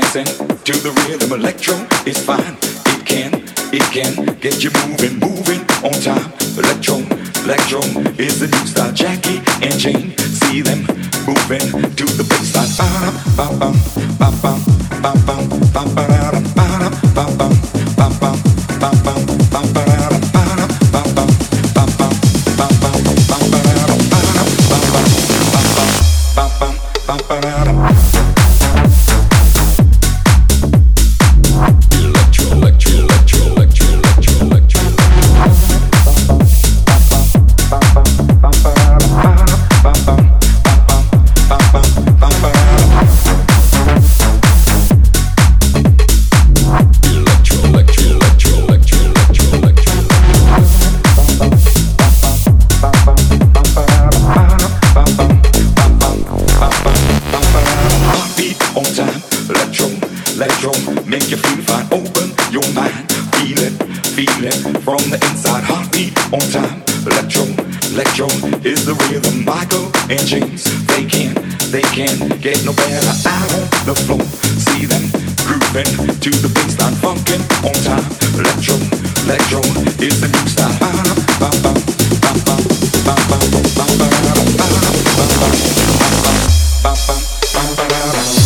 Listen to the rhythm, electro is fine. It can get you moving, moving on time. Electro is the new style. Jackie and Jane, see them moving to the bassline. Ba bum ba bum ba bum ba ba da ba ba bum ba bum ba bum ba ba da ba ba bum ba bum ba bum ba ba da ba ba bum ba ba da. Electro, make you feel fine. Open your mind, feel it from the inside. Heartbeat on time. Electro is the rhythm. Michael and James, they can get no better out on the floor. See them grooving to the bassline, funkin' on time. Electro is the new style. Ba ba ba ba ba ba ba ba ba ba ba ba ba ba ba ba ba.